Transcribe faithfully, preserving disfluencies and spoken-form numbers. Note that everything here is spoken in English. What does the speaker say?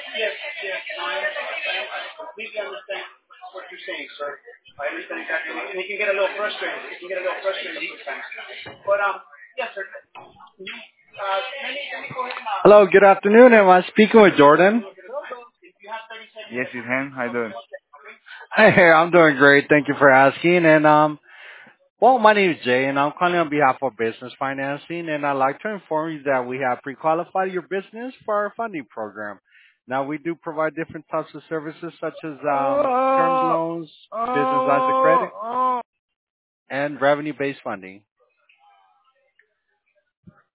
Yes, yes, I, I, I completely understand what you're saying, sir. I understand exactly, and it can get a little frustrating. It can get a little frustrating sometimes. But um, yes, sir. Mhm. Uh, let me let me go ahead and uh, Hello, good afternoon. Am I speaking with Jordan? if you have thirty seconds, Yes, let me it's him. How you talk to doing? you about that, okay? Hey, I'm doing great. Thank you for asking. And um, well, my name is Jay, and I'm calling on behalf of Business Financing, and I'd like to inform you that we have pre-qualified your business for our funding program. Now, we do provide different types of services such as um, terms Oh, loans, business lines of oh, credit, oh. and revenue-based funding.